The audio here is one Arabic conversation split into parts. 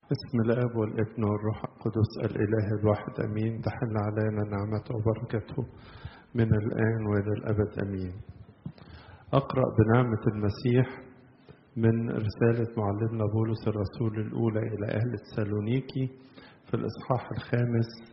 بسم الآب والابن والروح القدس الإله الواحد أمين. تحل علينا نعمته وبركته من الآن وإلى الأبد أمين. أقرأ بنعمة المسيح من رسالة معلمنا بولس الرسول الأولى إلى أهل تسالونيكي في الإصحاح 5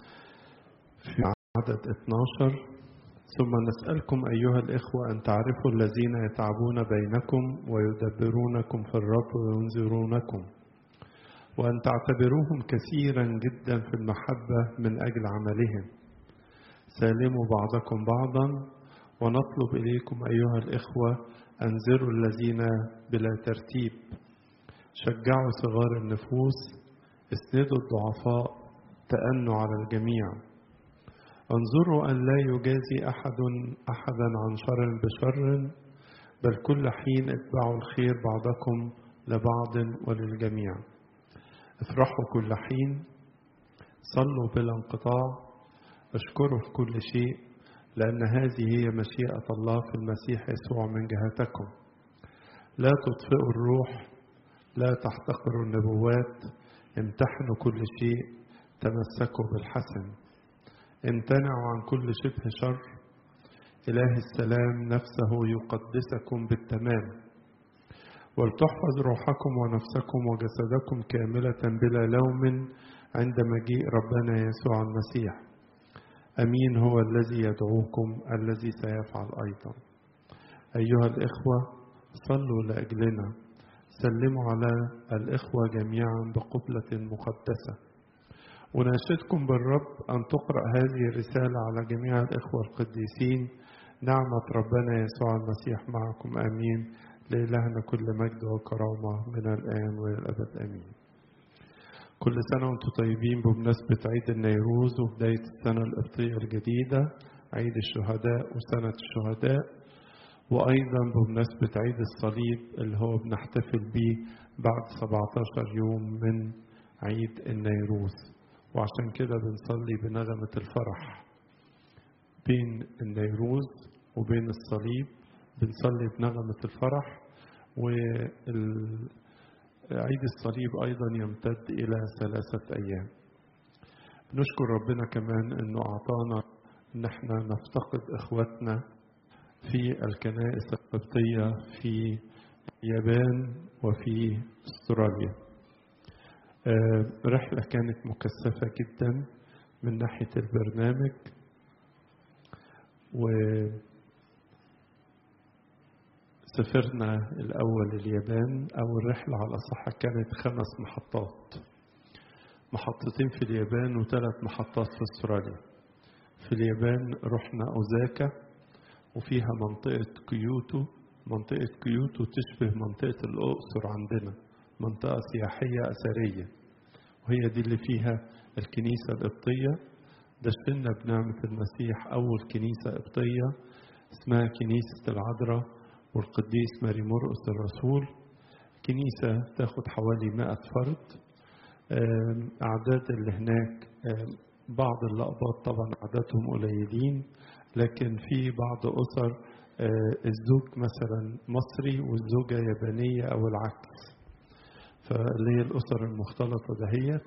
في عدد 12. ثم نسألكم أيها الإخوة أن تعرفوا الذين يتعبون بينكم ويدبرونكم في الرب وينذرونكم، وأن تعتبروهم كثيرا جدا في المحبة من أجل عملهم. سالموا بعضكم بعضا، ونطلب إليكم أيها الإخوة أنذروا الذين بلا ترتيب، شجعوا صغار النفوس، اسندوا الضعفاء، تأنوا على الجميع. انظروا أن لا يجازي أحدا عن شر بشر، بل كل حين اتبعوا الخير بعضكم لبعض وللجميع. افرحوا كل حين، صلوا بلا انقطاع، اشكروا في كل شيء، لأن هذه هي مشيئة الله في المسيح يسوع من جهتكم. لا تطفئوا الروح، لا تحتقروا النبوات، امتحنوا كل شيء، تمسكوا بالحسن، امتنعوا عن كل شبه شر. إله السلام نفسه يقدسكم بالتمام، ولتحفظ روحكم ونفسكم وجسدكم كاملة بلا لوم عند مجيء ربنا يسوع المسيح. أمين هو الذي يدعوكم الذي سيفعل أيضا. أيها الإخوة صلوا لأجلنا، سلموا على الإخوة جميعا بقبلة مقدسة. وناشدكم بالرب أن تقرأ هذه الرسالة على جميع الإخوة القديسين. نعمة ربنا يسوع المسيح معكم. آمين. لإلهنا كل مجد وكرامة من الآن وإلى الأبد آمين. كل سنة وأنتم طيبين بمناسبة عيد النيروز وبداية السنة القبطية الجديدة، عيد الشهداء وسنة الشهداء، وأيضا بمناسبة عيد الصليب اللي هو بنحتفل به بعد 17 يوم من عيد النيروز. وعشان كده بنصلي بنغمة الفرح بين النيروز وبين الصليب، بنصلي بنغمة الفرح. وعيد الصليب أيضا يمتد إلى 3 أيام. نشكر ربنا كمان أنه أعطانا أن احنا نفتقد إخواتنا في الكنائس القبطية في اليابان وفي استراليا. رحلة كانت مكثفة جدا من ناحية البرنامج، وسافرنا الأول اليابان. أول رحلة على صح كانت 5 محطات، محطتين في اليابان و3 محطات في استراليا. في اليابان رحنا أوزاكا، وفيها منطقة كيوتو. منطقة كيوتو تشبه منطقة الأقصر عندنا، منطقة سياحية أثرية، وهي دي اللي فيها الكنيسة القبطية. دشنا بنعمة المسيح أول كنيسة قبطية اسمها كنيسة العذراء والقديس ماري مرقس الرسول. كنيسة تاخد حوالي 100 فرد. أعداد اللي هناك بعض الأقباط طبعا عددهم قليلين، لكن في بعض أسر الزوج مثلا مصري والزوجة يابانية أو العكس، فاللي هي الأسر المختلطة دهيت.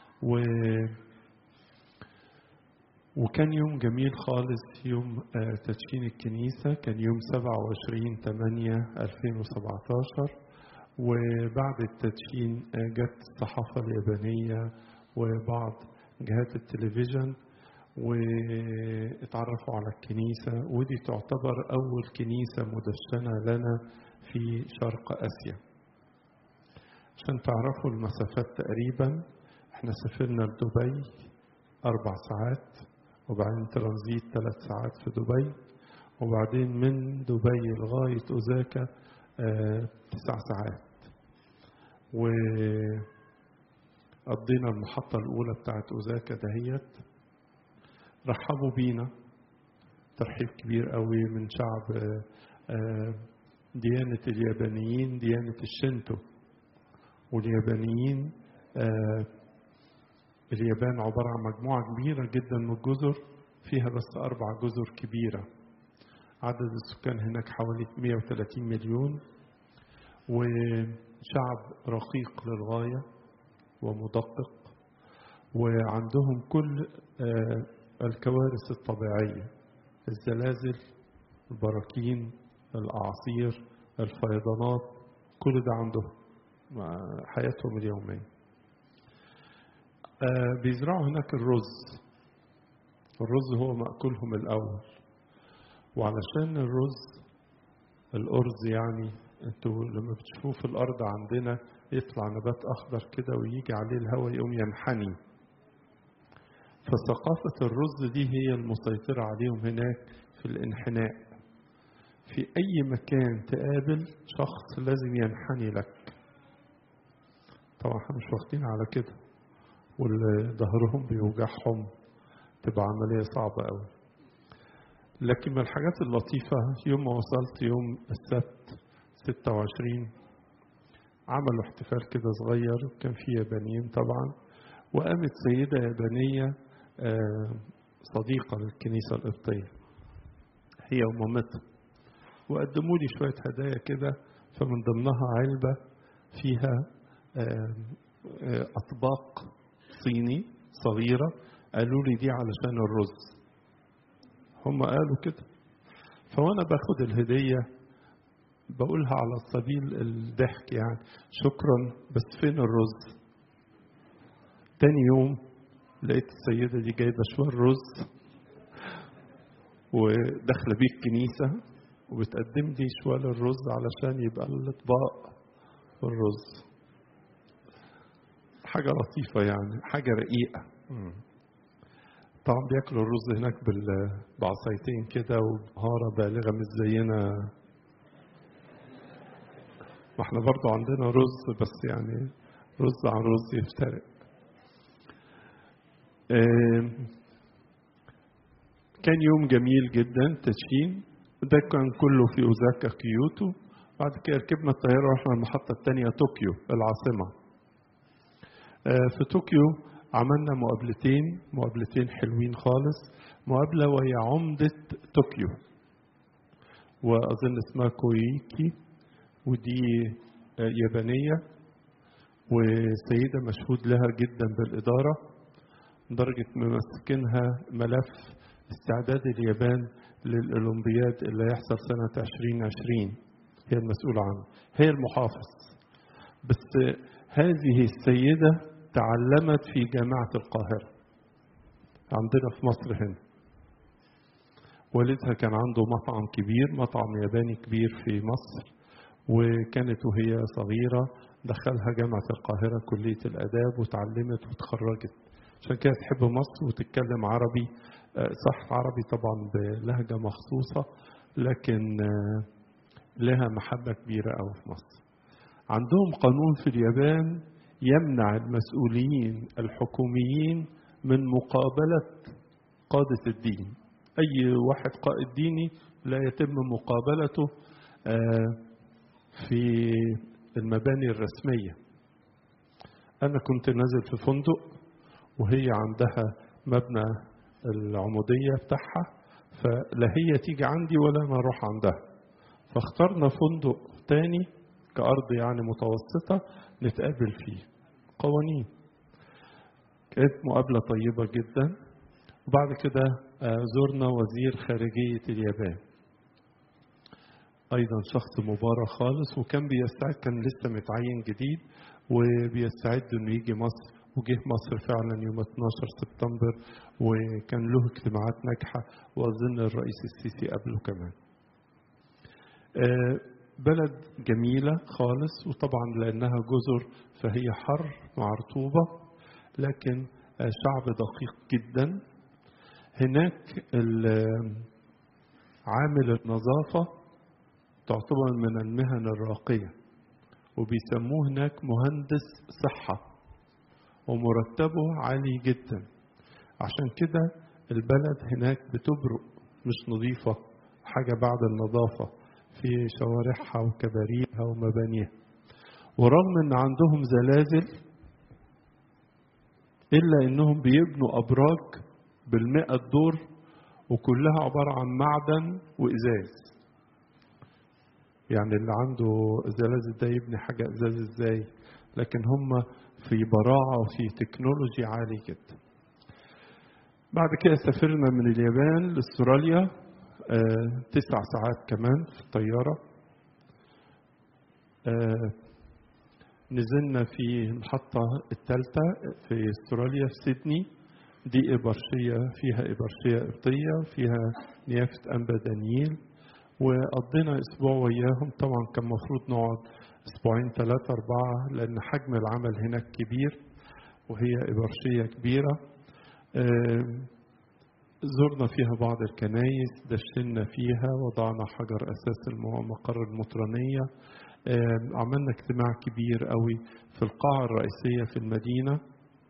وكان يوم جميل خالص، يوم تدشين الكنيسة كان يوم 27/8/2017. وبعد التدشين جت الصحافة اليابانية وبعض جهات التلفزيون واتعرفوا على الكنيسة، ودي تعتبر أول كنيسة مدشنة لنا في شرق آسيا. عشان تعرفوا المسافات تقريبا، احنا سافرنا لدبي 4 ساعات، وبعدين ترانزيت 3 ساعات في دبي، وبعدين من دبي لغاية أوزاكا 9 ساعات. وقضينا المحطة الأولى بتاعت أوزاكا دهيت. رحبوا بينا ترحيب كبير قوي من شعب ديانة اليابانيين، ديانة الشينتو. واليابانيين اليابان عبارة عن مجموعة كبيرة جدا من الجزر، فيها بس 4 جزر كبيرة. عدد السكان هناك حوالي 130 مليون، وشعب رقيق للغاية. ومدقق، وعندهم كل الكوارث الطبيعية، الزلازل، البراكين، الأعاصير، الفيضانات، كل ده عندهم مع حياتهم اليومية. بيزرعوا هناك الرز هو مأكلهم الأول. وعلشان الأرز يعني انتوا لما بتشوفوه في الأرض عندنا يطلع نبات أخضر كده ويجي عليه الهواء يقوم ينحني، فثقافة الرز دي هي المسيطرة عليهم هناك في الانحناء. في أي مكان تقابل شخص لازم ينحني لك. طبعا احنا مش واخدين على كده، واللي ظهرهم بيوجعهم تبقى عملية صعبة قوي. لكن من الحاجات اللطيفة يوم ما وصلت يوم السبت 26 عملوا احتفال كده صغير، كان فيه يابانيين طبعا، وقامت سيدة يابانية صديقة للكنيسة القبطية هي ومامتها، وقدموا لي شوية هدايا كده، فمن ضمنها علبة فيها أطباق صيني صغيرة، قالوا لي دي علشان الرز، هم قالوا كده. فوانا باخد الهدية بقولها على سبيل الضحك يعني شكرا، بس فين الرز؟ تاني يوم لقيت السيدة دي جايبة شوية رز وداخلة بيه الكنيسة وبتقدم لي شوية الرز علشان يبقى الأطباق والرز. حاجة لطيفة يعني، حاجة رقيقة. طبعا بياكلوا الرز هناك بعصايتين كده وبهارة بالغة مش زينا، ما احنا برضو عندنا رز بس يعني رز عن رز يفترق. كان يوم جميل جدا تدشين، ده كان كله في أوزاكا كيوتو. بعد كده ركبنا الطيارة ورحنا المحطة الثانية طوكيو العاصمة. في طوكيو عملنا مقابلتين حلوين خالص. مقابلة وهي عمدة طوكيو وأظن اسمها كويكي، ودي يابانية وسيدة مشهود لها جدا بالإدارة لدرجة ممسكنها ملف استعداد اليابان للأولمبياد اللي هيحصل سنة 2020، هي المسؤولة عنه، هي المحافظ. بس هذه السيدة تعلمت في جامعة القاهرة عندنا في مصر هنا. والدها كان عنده مطعم كبير، مطعم ياباني كبير في مصر، وكانت وهي صغيرة دخلها جامعة القاهرة كلية الآداب وتعلمت وتخرجت، عشان كده تحب مصر وتتكلم عربي صح، عربي طبعا بلهجة مخصوصة، لكن لها محبة كبيرة أوي في مصر. عندهم قانون في اليابان يمنع المسؤولين الحكوميين من مقابلة قادة الدين. أي واحد قائد ديني لا يتم مقابلته في المباني الرسمية. أنا كنت نازل في فندق وهي عندها مبنى العمودية بتاعها، فلا هي تيجي عندي ولا أنا أروح عندها، فاخترنا فندق تاني كأرض يعني متوسطة نتقابل فيه. قوانين. كانت مقابلة طيبة جدا. وبعد كده زرنا وزير خارجية اليابان، أيضا شخص مبارك خالص، وكان بيستعد، كان لسه متعين جديد وبيستعد إنه يجي مصر، وجه مصر فعلا يوم 12 سبتمبر وكان له اجتماعات ناجحة، وأظن الرئيس السيسي قبله كمان. بلد جميلة خالص، وطبعا لأنها جزر فهي حر مع رطوبة، لكن شعب دقيق جدا. هناك عامل النظافة تعتبر من المهن الراقية، وبيسموه هناك مهندس صحة، ومرتبه عالي جدا. عشان كده البلد هناك بتبرق مش نظيفة حاجة بعد النظافة في شوارعها وكباريها ومبانيها. ورغم ان عندهم زلازل الا انهم بيبنوا ابراج بال100 دور وكلها عبارة عن معدن وازاز. يعني اللي عنده زلازل ده يبني حاجة ازاز ازاي؟ لكن هم في براعة وفي تكنولوجي عالي جدا. بعد كده سافرنا من اليابان لاستراليا 9 ساعات كمان في الطيارة. نزلنا في المحطة الثالثة في استراليا في سيدني، دي إبرشية، فيها إبرشية قبطية، فيها نيافة أنبا دانييل، وقضينا أسبوع وياهم. طبعا كان مفروض نقعد 2 3 4 لأن حجم العمل هناك كبير وهي إبرشية كبيرة. زرنا فيها بعض الكنايس، دشنا فيها، وضعنا حجر أساس مقر المطرانية. عملنا اجتماع كبير قوي في القاعة الرئيسية في المدينة،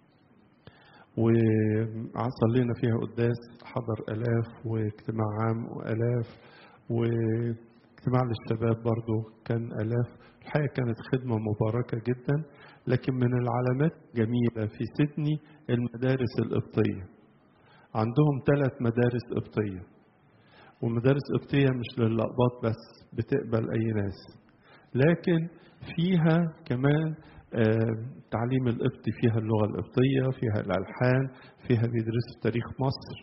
وصلينا فيها قداس حضر 1000، واجتماع عام 1000، واجتماع للشباب برضو كان 1000. الحقيقة كانت خدمة مباركة جدا. لكن من العلامات جميلة في سيدني المدارس القبطية، عندهم 3 مدارس قبطية، ومدارس قبطية مش للأقباط بس، بتقبل أي ناس، لكن فيها كمان تعليم القبطي، فيها اللغة القبطية، فيها الألحان، فيها بيدرسوا تاريخ مصر.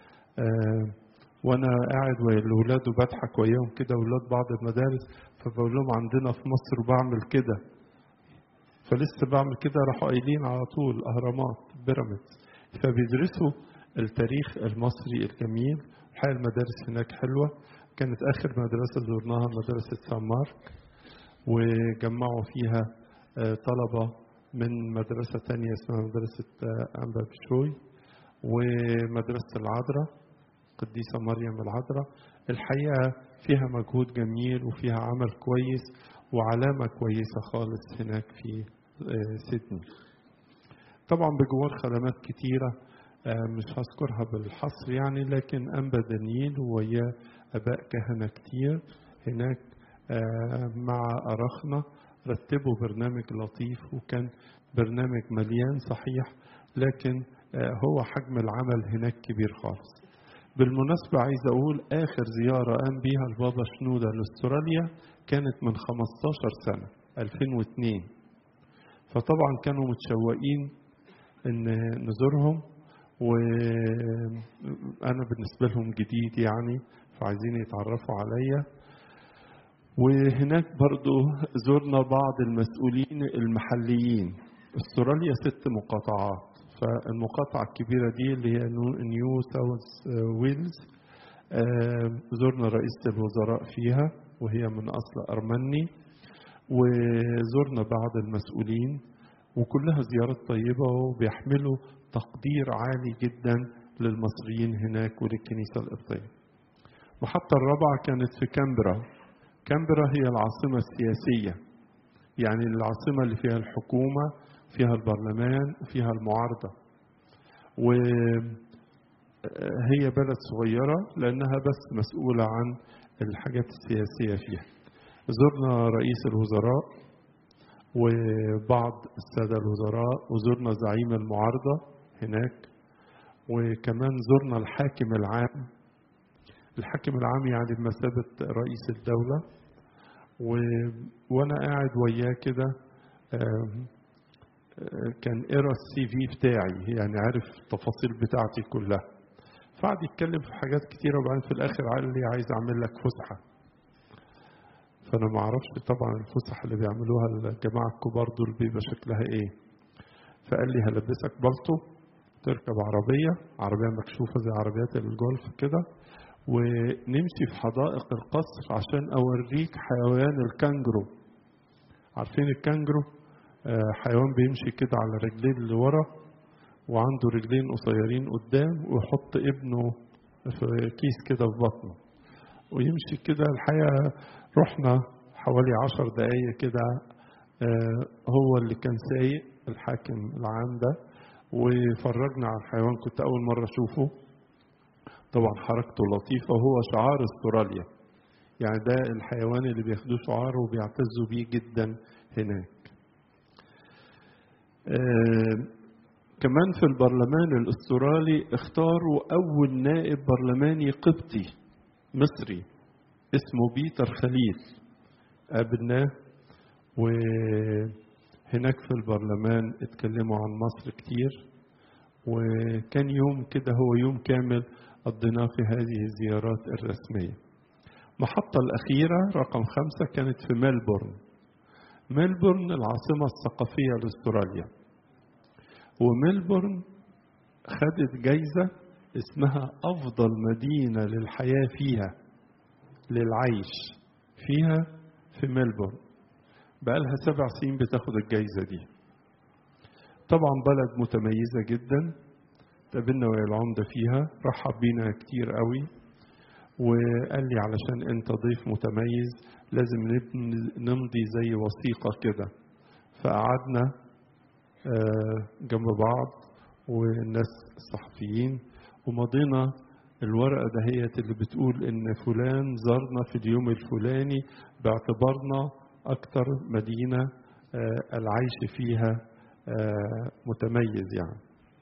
وأنا قاعد ويا الأولاد وبضحك وياهم كده، أولاد بعض المدارس، فبقول لهم عندنا في مصر وبعمل كده، فلسه بعمل كده راحوا قايلين على طول أهرامات بيراميدز. فبيدرسوا التاريخ المصري الجميل. الحقيقة المدارس هناك حلوة. كانت آخر مدرسة زرناها مدرسة سان مارك، وجمعوا فيها طلبة من مدرسة تانية اسمها مدرسة أنبا بشوي، ومدرسة العذراء قديسة مريم العذراء. الحقيقة فيها مجهود جميل وفيها عمل كويس وعلامة كويسة خالص هناك في سيدني. طبعا بجوار خدمات كتيرة مش هذكرها بالحصر يعني، لكن أنبا دانييل وياه أباء كهنة كتير هناك مع أرخنا رتبوا برنامج لطيف، وكان برنامج مليان صحيح، لكن هو حجم العمل هناك كبير خالص. بالمناسبة عايز أقول آخر زيارة قام بيها البابا شنودة لأستراليا كانت من 15 سنة 2002، فطبعا كانوا متشوقين إن نزورهم، وأنا بالنسبة لهم جديد يعني، فعايزين يتعرفوا عليا. وهناك برضو زرنا بعض المسؤولين المحليين. استراليا 6 مقاطعات، فالمقاطعة الكبيرة دي اللي هي نيو ساوث ويلز زرنا رئيسة الوزراء فيها وهي من أصل أرمني، وزرنا بعض المسؤولين، وكلها زيارات طيبة وبيحملوا تقدير عالي جدا للمصريين هناك وللكنيسة القبطية. المحطة الرابعة كانت في كامبرا. كامبرا هي العاصمة السياسية، يعني العاصمة اللي فيها الحكومة، فيها البرلمان وفيها المعارضة، وهي بلد صغيرة لأنها بس مسؤولة عن الحاجات السياسية فيها. زرنا رئيس الوزراء وبعض السادة الوزراء، وزرنا زعيم المعارضة هناك، وكمان زرنا الحاكم العام. الحاكم العام يعني بمثابة رئيس الدولة، وأنا قاعد وياه كده كان قرا السي في بتاعي، يعني عارف التفاصيل بتاعتي كلها، فقعد يتكلم في حاجات كتيرة، وبعدين في الآخر قال لي عايز أعمل لك فسحة. فأنا ما أعرفش طبعا الفسحة اللي بيعملوها الجماعة الكبار دول بيبقى شكلها إيه. فقال لي هلبسك بلطو، تركب عربية مكشوفة زي عربيات الجولف كده، ونمشي في حدائق القصر عشان أوريك حيوان الكانجرو. عارفين الكانجرو؟ حيوان بيمشي كده على رجلين اللي ورا، وعنده رجلين قصيرين قدام، ويحط ابنه في كيس كده في بطنه ويمشي كده. الحقيقة رحنا حوالي 10 دقايق كده. هو اللي كان سايق الحاكم العام ده، وفرجنا على الحيوان. كنت أول مرة أشوفه، طبعا حركته لطيفة، وهو شعار استراليا، يعني ده الحيوان اللي بياخدوه شعار وبيعتزوا بيه جدا هناك. كمان في البرلمان الاسترالي اختاروا أول نائب برلماني قبطي مصري اسمه بيتر خليل، قابلناه، وهناك هناك في البرلمان اتكلموا عن مصر كتير، وكان يوم كده هو يوم كامل قضيناه في هذه الزيارات الرسمية. المحطة الأخيرة رقم 5 كانت في ملبورن. ملبورن العاصمة الثقافية لأستراليا، وملبورن خدت جايزة اسمها أفضل مدينة للحياة فيها، للعيش فيها في ملبورن. بقالها 7 سنين بتاخد الجايزة دي. طبعا بلد متميزة جدا، تقابلنا ويا العمدة فيها، رحب بينا كتير قوي، وقال لي علشان انت ضيف متميز لازم نمضي زي وثيقة كده. فقعدنا جنب بعض والناس الصحفيين، ومضينا الورقة دهيت اللي بتقول ان فلان زارنا في اليوم الفلاني باعتبارنا اكتر مدينة العيش فيها متميز يعني.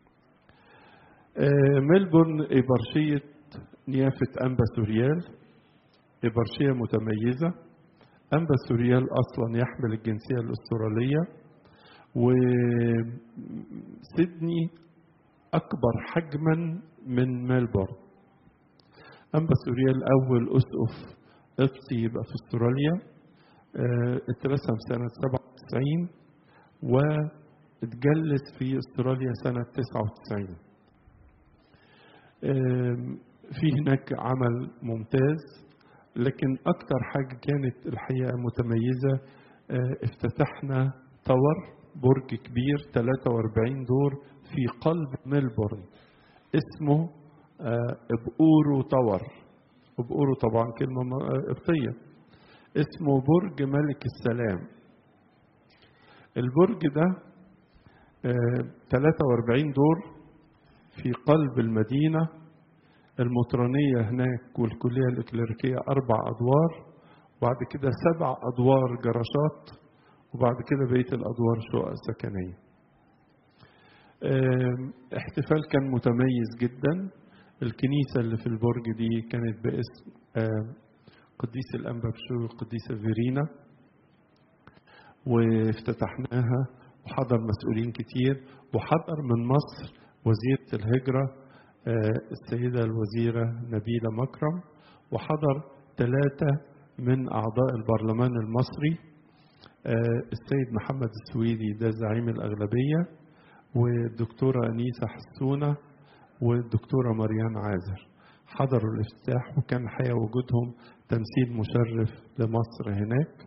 ملبورن إبرشية نيافة أنبا سوريال، إبرشية متميزة. أنبا سوريال أصلا يحمل الجنسية الأسترالية، وسيدني أكبر حجما من ملبورن. أنبا سوريال أول أسقف قبطي يبقى في أستراليا، اترسم سنة 97 واتجلس في أستراليا سنة 99. في هناك عمل ممتاز، لكن أكتر حاجة كانت الحقيقة متميزة، افتتحنا تاور، برج كبير 43 دور في قلب ملبورن اسمه بؤورو تاور. بؤورو طبعا كلمة قبطية، اسمه برج ملك السلام. البرج ده 43 دور في قلب المدينة. المطرانية هناك والكلية الإكليريكية 4 أدوار، وبعد كده 7 أدوار جراشات، وبعد كده بقية الأدوار شقق سكنية. احتفال كان متميز جدا. الكنيسة اللي في البرج دي كانت باسم قديس الأنبا بشوي والقديسة فيرينا، وافتتحناها وحضر مسؤولين كتير، وحضر من مصر وزيرة الهجرة السيدة الوزيرة نبيلة مكرم، وحضر 3 من أعضاء البرلمان المصري، السيد محمد السويدي ده زعيم الأغلبية، والدكتورة أنيسة حسونة، والدكتورة مريان عازر. حضروا الافتتاح، وكان الحقيقة وجودهم تمثيل مشرف لمصر هناك.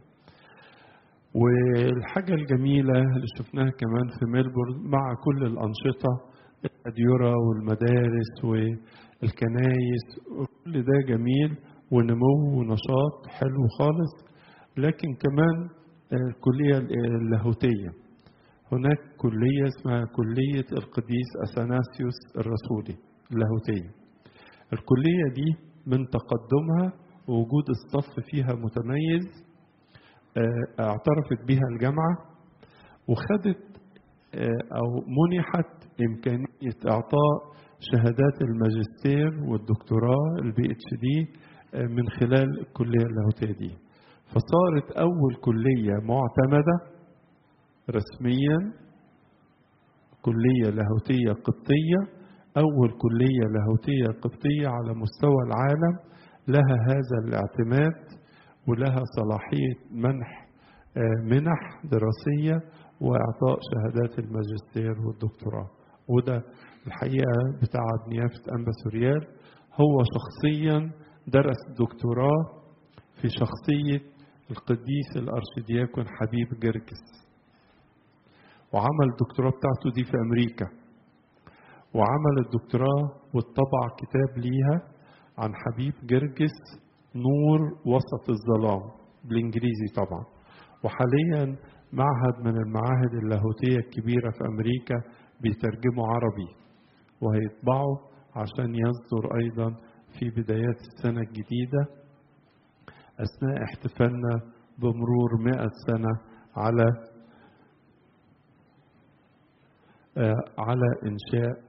والحاجة الجميلة اللي شفناها كمان في ملبورن مع كل الأنشطة، الأديرة والمدارس والكنايس، كل ده جميل ونمو ونشاط حلو خالص. لكن كمان الكلية اللاهوتية، هناك كلية اسمها كلية القديس أثناسيوس الرسولي اللاهوتية. الكلية دي من تقدمها ووجود الصف فيها متميز اعترفت بها الجامعة، وخدت أو منحت إمكانية إعطاء شهادات الماجستير والدكتوراه الPhD من خلال الكلية اللاهوتية دي. فصارت أول كلية معتمدة رسميا، كلية لاهوتية قبطية، أول كلية لاهوتية قبطية على مستوى العالم لها هذا الاعتماد، ولها صلاحية منح دراسية وإعطاء شهادات الماجستير والدكتوراه. وده الحقيقة بتاع نيافة أنبا سوريال، هو شخصيا درس دكتوراه في شخصية القديس الأرشدياكون حبيب جرجس، وعمل الدكتوراه بتاعته دي في أمريكا، وعمل الدكتوراه واتطبع كتاب ليها عن حبيب جرجس نور وسط الظلام بالإنجليزي طبعا. وحاليا معهد من المعاهد اللاهوتية الكبيرة في أمريكا بيترجموا عربي، وهيطبعوا عشان يصدر أيضا في بدايات السنة الجديدة أثناء احتفالنا بمرور 100 سنة على إنشاء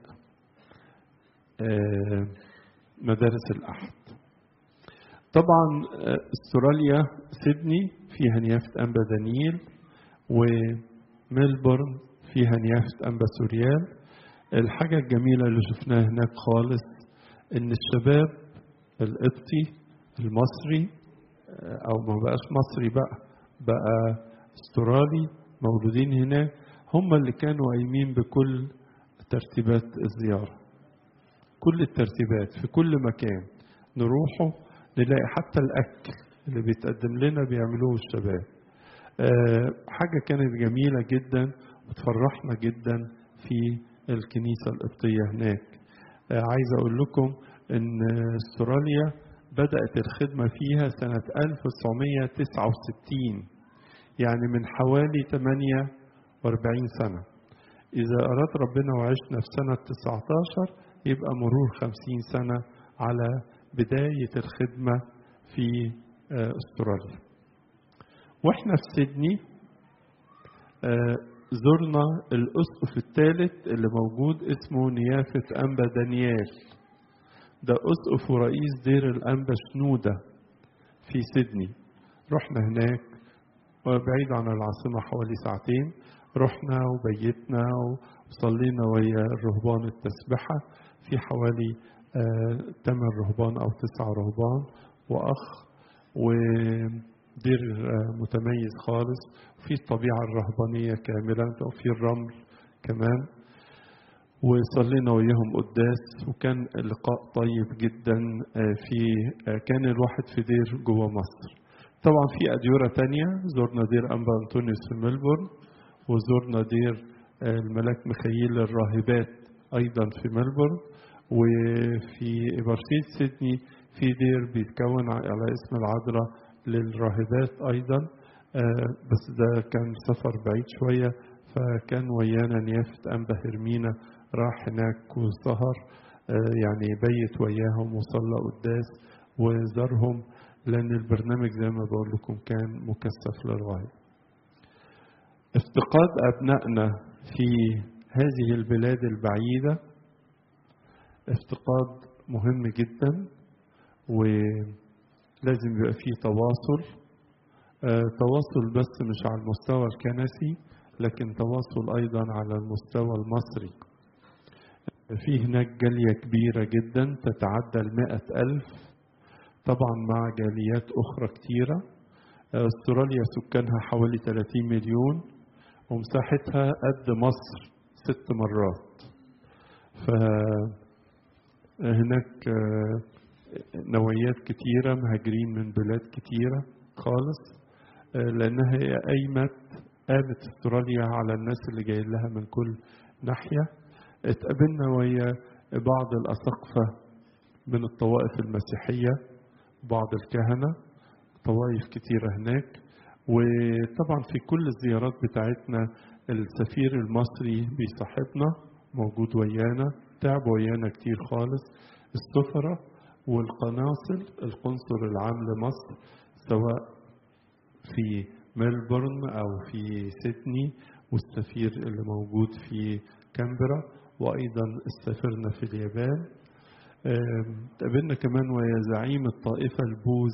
مدارس الأحد. طبعا استراليا سيدني فيها نيافة أنبا دانييل، ميلبورن فيها نيافة أنبا سوريال. الحاجة الجميلة اللي شفناها هناك خالص إن الشباب القبطي المصري أو ما بقاش مصري بقى استرالي مولودين هناك، هم اللي كانوا قايمين بكل ترتيبات الزيارة. كل الترتيبات في كل مكان نروحه نلاقي حتى الأكل اللي بيتقدم لنا بيعملوه الشباب. حاجة كانت جميلة جدا وتفرحنا جدا في الكنيسة القبطية هناك. عايز أقول لكم إن استراليا بدأت الخدمة فيها سنة 1969، يعني من حوالي 48 سنة. إذا أراد ربنا وعشنا في سنة 19 يبقى مرور 50 سنة على بداية الخدمة في استراليا. وإحنا في سيدني زرنا الأسقف الثالث اللي موجود اسمه نيافة أنبا دانيال. ده أسقف ورئيس دير الأنبا شنودة في سيدني. رحنا هناك وبعيد عن العاصمة حوالي ساعتين، رحنا وبيتنا وصلينا ويا الرهبان التسبحة في حوالي 8 رهبان أو 9 رهبان وأخ، ودير متميز خالص وفي الطبيعة الرهبانية كاملة وفي الرمل كمان، وصلينا وياهم قداس وكان اللقاء طيب جدا. كان الواحد في دير جوه مصر. طبعا في أديرة تانية، زرنا دير أنبا أنطونيوس في ملبورن، وزرنا دير الملاك ميخائيل للراهبات أيضا في ملبورن، وفي إبرشيد سيدني في دير بيتكون على اسم العذراء للراهبات أيضا، بس ده كان سفر بعيد شوية، فكان ويانا نيافة أنبا هرمينا راح هناك وسهر، يعني بيت وياهم وصلى قداس وزارهم، لأن البرنامج زي ما بقول لكم كان مكثف للغاية. افتقاد أبنائنا في هذه البلاد البعيدة افتقاد مهم جدا، ولازم يبقى فيه تواصل بس مش على المستوى الكنسي، لكن تواصل أيضا على المستوى المصري. في هناك جالية كبيرة جدا تتعدى 100,000، طبعا مع جاليات أخرى كتيرة. استراليا سكانها حوالي 30 مليون ومساحتها قد مصر 6 مرات. فهناك نوعيات كتيرة مهاجرين من بلاد كتيرة خالص، لأنها قامت استراليا على الناس اللي جاي لها من كل ناحية. اتقابلنا ويا بعض الأساقفة من الطوائف المسيحية، بعض الكهنة، طوائف كتيرة هناك. وطبعا في كل الزيارات بتاعتنا السفير المصري بيصاحبنا موجود ويانا، تعب ويانا كتير خالص. السفراء والقناصل، القنصل العام لمصر سواء في ملبورن أو في سيدني، والسفير اللي موجود في كامبرا، وأيضا سافرنا في اليابان. تقابلنا كمان ويا زعيم الطائفة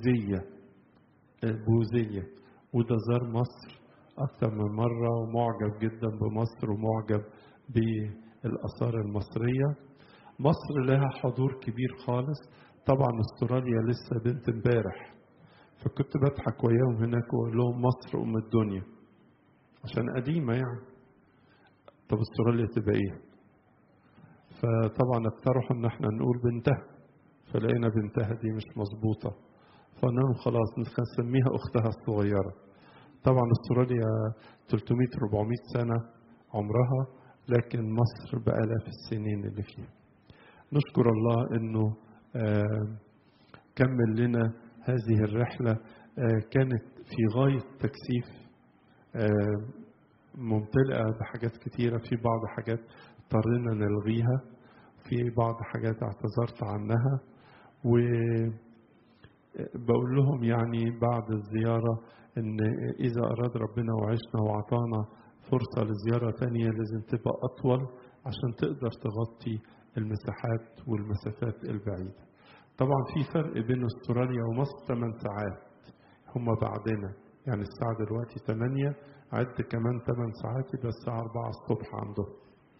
البوذية، وده زار مصر أكثر من مرة ومعجب جدا بمصر ومعجب بالآثار المصرية. مصر لها حضور كبير خالص. طبعا استراليا لسه بنت امبارح، فكنت بضحك وياهم هناك وأقول لهم مصر أم الدنيا عشان قديمة يعني. طب استراليا تبقى إيه؟ فطبعا اقترحوا ان احنا نقول بنتها، فلقينا بنتها دي مش مظبوطة، فقلنا خلاص نسميها اختها الصغيرة. طبعا استراليا 300-400 سنة عمرها، لكن مصر بآلاف السنين اللي فيها. نشكر الله انه كمل لنا هذه الرحلة، كانت في غاية تكثيف، ممتلئة بحاجات كتيرة. في بعض حاجات اضطرينا نلغيها، في بعض حاجات اعتذرت عنها، وبقول لهم يعني بعد الزيارة ان اذا اراد ربنا وعشنا وعطانا فرصة لزيارة تانية لازم تبقى اطول عشان تقدر تغطي المساحات والمسافات البعيدة. طبعا في فرق بين استراليا ومصر 8 ساعات، هم بعدنا يعني الساعة دلوقتي 8، عد كمان 8 ساعات يبقى الساعة 4 الصبح عندهم،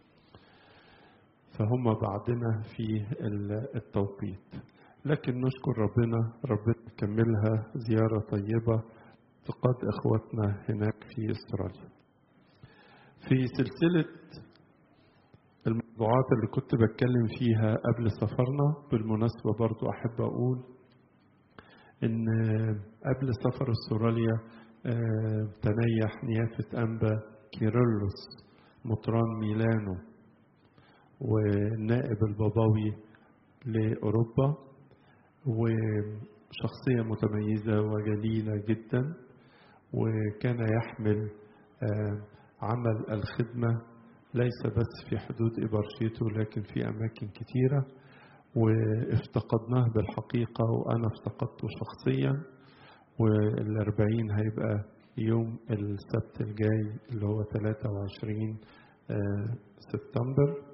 فهم بعدنا في التوقيت. لكن نشكر ربنا كملها زيارة طيبة تقاد إخواتنا هناك في أستراليا. في سلسلة الموضوعات اللي كنت بتكلم فيها قبل سفرنا، بالمناسبة برضو أحب أقول إن قبل سفر أستراليا تنيح نيافة أنبا كيرلس مطران ميلانو والنائب البابوي لأوروبا، وشخصية متميزة وجليلة جدا، وكان يحمل عمل الخدمة ليس بس في حدود إبرشيته لكن في أماكن كتيرة، وافتقدناه بالحقيقة وأنا افتقدته شخصيا. وال40 هيبقى يوم السبت الجاي اللي هو 23 سبتمبر.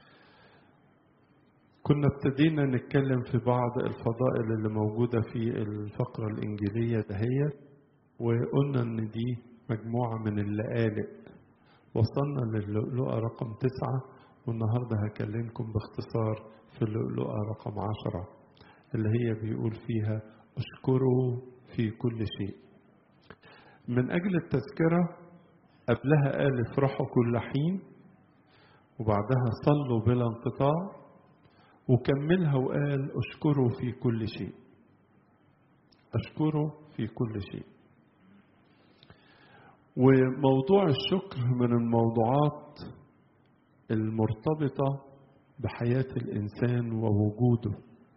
كنا ابتدينا نتكلم في بعض الفضائل اللي موجودة في الفقرة الإنجيلية دهيت، وقلنا إن دي مجموعة من اللآلئ. وصلنا للؤلؤة رقم 9، والنهاردة هكلمكم باختصار في اللؤلؤة رقم 10 اللي هي بيقول فيها اشكروا في كل شيء. من أجل التذكرة قبلها قال افرحوا كل حين، وبعدها صلوا بلا انقطاع، وكملها وقال اشكروا في كل شيء. اشكروا في كل شيء. وموضوع الشكر من الموضوعات المرتبطة بحياة الإنسان ووجوده،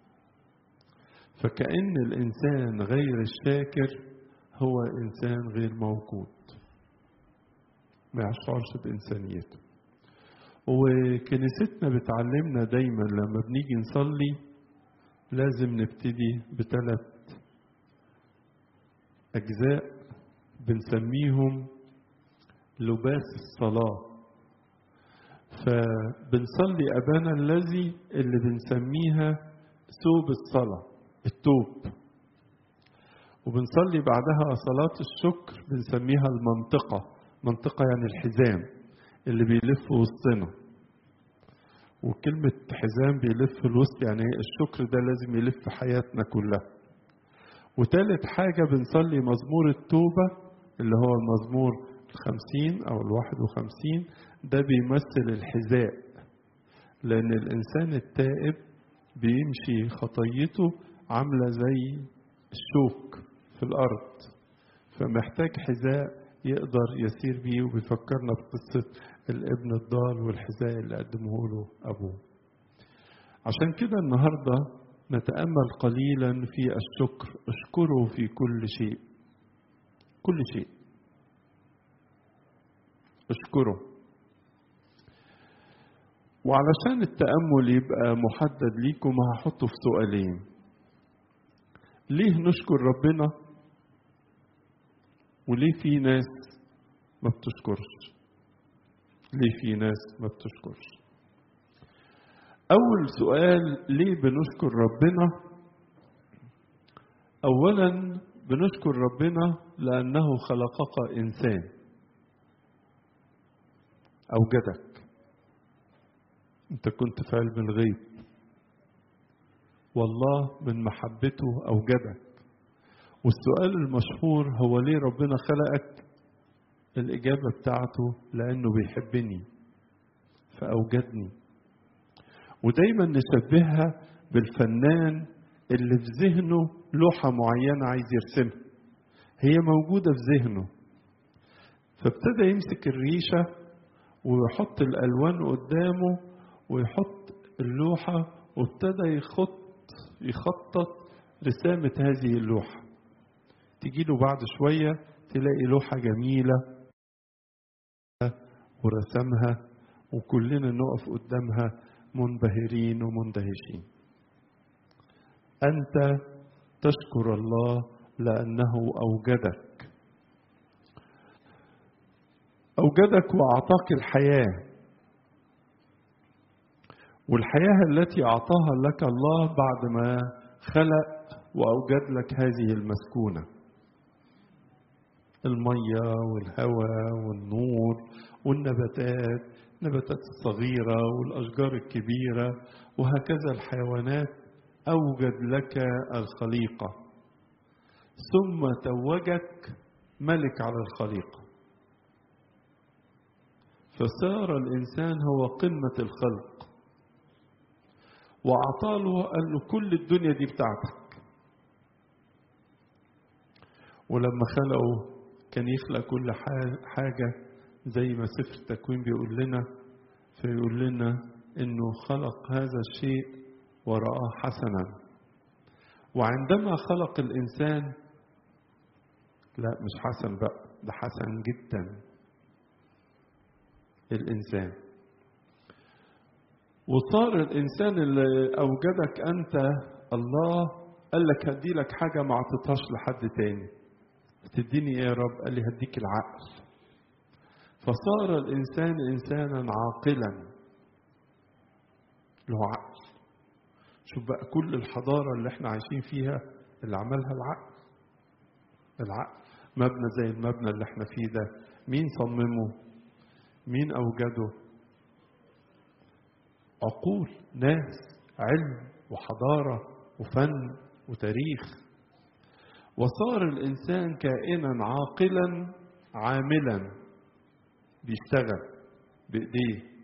فكأن الإنسان غير الشاكر هو إنسان غير موجود، ما يشعرش بإنسانيته. وكنيستنا بتعلمنا دايما لما بنيجي نصلي لازم نبتدي ب3 أجزاء بنسميهم لباس الصلاة. فبنصلي أبانا الذي اللي بنسميها ثوب الصلاة، التوب. وبنصلي بعدها صلاة الشكر بنسميها المنطقة. منطقة يعني الحزام اللي بيلف وسطنا، وكلمة حزام بيلف الوسط يعني الشكر ده لازم يلف حياتنا كلها. وثالث حاجة بنصلي مزمور التوبة اللي هو المزمور 50 أو 51، ده بيمثل الحذاء، لأن الإنسان التائب بيمشي خطيته عاملة زي الشوك في الأرض، فمحتاج حذاء يقدر يسير بيه. وبيفكرنا بقصة الابن الضال والحذاء اللي قدمه له أبوه. عشان كده النهاردة نتأمل قليلا في الشكر. اشكروا في كل شيء. كل شيء اشكروا. وعلشان التأمل يبقى محدد ليكم هحطه في سؤالين. ليه نشكر ربنا؟ وليه في ناس ما بتشكرش؟ ليه في ناس ما بتشكرش؟ أول سؤال، ليه بنشكر ربنا؟ أولا بنشكر ربنا لأنه خلقك إنسان، أوجدك. أنت كنت في علم الغيب، والله من محبته أوجدك. والسؤال المشهور هو ليه ربنا خلقك؟ الإجابة بتاعته لأنه بيحبني فأوجدني. ودايما نشبهها بالفنان اللي في ذهنه لوحة معينة عايز يرسمها، هي موجودة في ذهنه، فابتدى يمسك الريشة ويحط الألوان قدامه ويحط اللوحة، وابتدى يخطط رسامة هذه اللوحة. تجيله بعد شوية تلاقي لوحة جميلة ورسمها، وكلنا نقف قدامها منبهرين ومندهشين. أنت تشكر الله لأنه أوجدك وأعطاك الحياة، والحياة التي أعطاها لك الله بعد ما خلق وأوجد لك هذه المسكونة. المية والهواء والنور والنباتات، النباتات الصغيرة والأشجار الكبيرة، وهكذا الحيوانات. أوجد لك الخليقة ثم توجك ملك على الخليقة، فصار الإنسان هو قمة الخلق، وأعطاله قال له كل الدنيا دي بتاعتك. ولما خلقه كان يخلق كل حاجة زي ما سفر التكوين بيقول لنا، فيقول لنا إنه خلق هذا الشيء ورآه حسنا. وعندما خلق الإنسان، لا مش حسن بقى، ده حسن جدا الإنسان. وصار الإنسان اللي أوجدك أنت الله قال لك هدي لك حاجة ما عطيتهاش لحد تاني. تديني إيه يا رب؟ قال لي هديك العقل. فصار الإنسان إنسانا عاقلا، له عقل. شوف بقى كل الحضارة اللي احنا عايشين فيها اللي عملها العقل. العقل مبنى زي المبنى اللي احنا فيه ده، مين صممه؟ مين أوجده؟ عقول ناس، علم وحضارة وفن وتاريخ. وصار الإنسان كائنا عاقلا عاملا، بيشتغل بإيديه.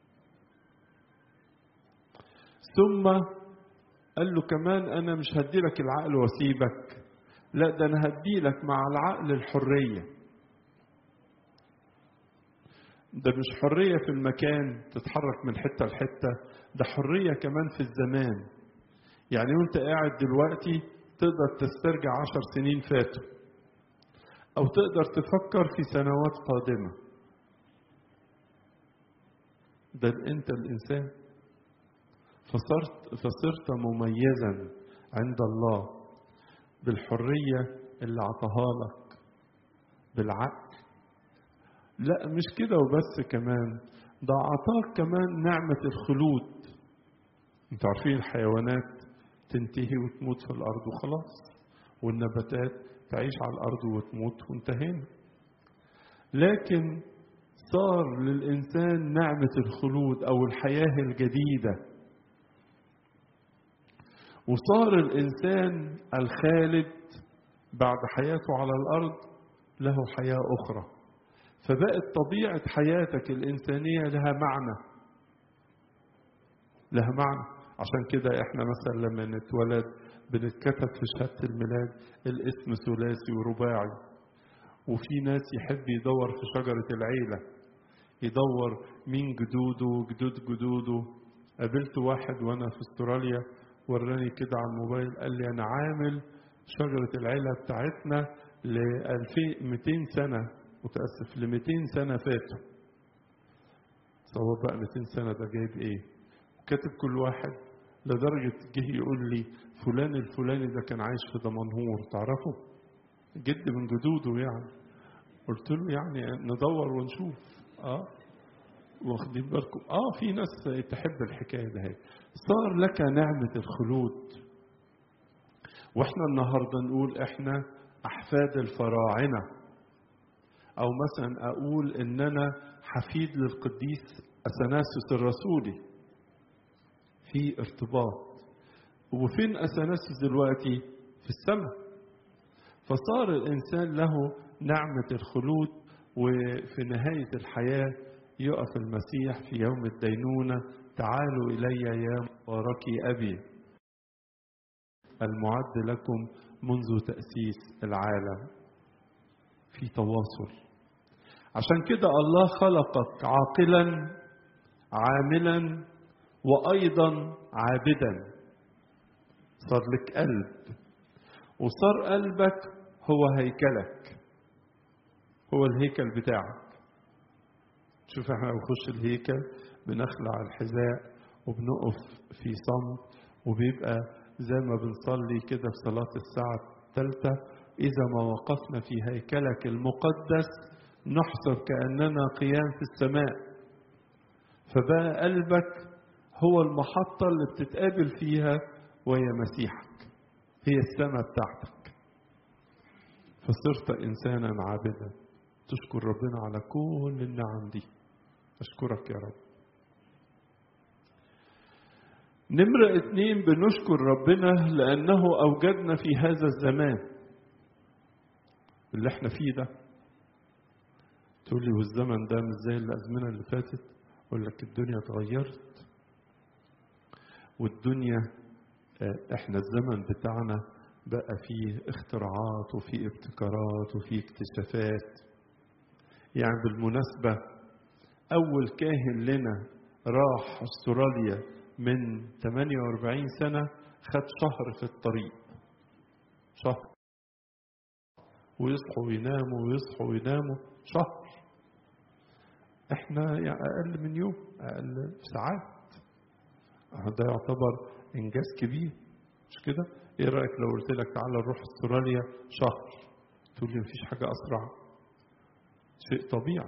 ثم قال له كمان أنا مش هدي لك العقل واسيبك، لا ده أنا هدي لك مع العقل الحرية. ده مش حرية في المكان تتحرك من حتة لحتة، ده حرية كمان في الزمان. يعني وانت قاعد دلوقتي تقدر تسترجع 10 سنين فاتوا، أو تقدر تفكر في سنوات قادمة. ده أنت الإنسان. فصرت مميزا عند الله بالحرية اللي عطاها لك بالعقل. لا مش كده وبس، كمان ده عطاك كمان نعمة الخلود. انتوا عارفين الحيوانات تنتهي وتموت في الأرض وخلاص، والنباتات تعيش على الأرض وتموت وانتهينا. لكن صار للإنسان نعمة الخلود أو الحياة الجديدة. وصار الإنسان الخالد بعد حياته على الأرض له حياة أخرى. فبقت طبيعة حياتك الإنسانية لها معنى، لها معنى. عشان كده احنا مثلا لما نتولد بنتكتب في شهادة الميلاد الاسم ثلاثي ورباعي. وفي ناس يحب يدور في شجرة العيلة، يدور مين جدوده جدود جدوده. قابلت واحد وانا في استراليا وراني كده على الموبايل، قال لي انا عامل شجرة العيلة بتاعتنا ل 2200 سنة، متأسف ل 200 سنة فاتوا. تصور بقى 200 سنة ده جايب ايه؟ كاتب كل واحد، لدرجة جه يقول لي فلان الفلاني ده كان عايش في دمنهور، تعرفه؟ جد من جدوده يعني. قلت له يعني ندور ونشوف. واخدين بالكم؟ في ناس تحب الحكاية ده. هي صار لك نعمة الخلود. واحنا النهاردة نقول احنا احفاد الفراعنة، او مثلا اقول ان انا حفيد للقديس اثناسيوس الرسولي، في ارتباط. وفين اثناسيوس دلوقتي؟ في السماء. فصار الانسان له نعمة الخلود، وفي نهاية الحياة يقف المسيح في يوم الدينونة: تعالوا إلي يا مباركي أبي المعد لكم منذ تأسيس العالم. في تواصل. عشان كده الله خلقك عاقلا عاملا وأيضا عابدا. صار لك قلب، وصار قلبك هو هيكلك، هو الهيكل بتاعك. شوف احنا بنخش الهيكل بنخلع الحذاء وبنقف في صمت، وبيبقى زي ما بنصلي كده في صلاة الساعة 3: إذا ما وقفنا في هيكلك المقدس نحسب كأننا قيام في السماء. فبقى قلبك هو المحطة اللي بتتقابل فيها وهي مسيحك، هي السماء بتاعتك. فصرت إنسانا عابدا. تشكر ربنا على كل النعم دي. أشكرك يا رب. نمرة 2، بنشكر ربنا لأنه أوجدنا في هذا الزمان اللي احنا فيه ده. تقول لي والزمن ده مش زي الأزمنة اللي فاتت؟ أقول لك الدنيا اتغيرت، والدنيا احنا الزمن بتاعنا بقى فيه اختراعات وفيه ابتكارات وفيه اكتشافات. يعني بالمناسبة أول كاهن لنا راح استراليا من 48 سنة، خد شهر في الطريق، شهر، ويصحوا ويناموا ويصحوا ويناموا شهر. احنا يعني أقل من يوم، أقل ساعات. ده يعتبر إنجاز كبير، مش كده؟ إيه رأيك لو قلت لك تعالى نروح استراليا شهر؟ تقول لي مفيش حاجة أسرع. شيء طبيعي.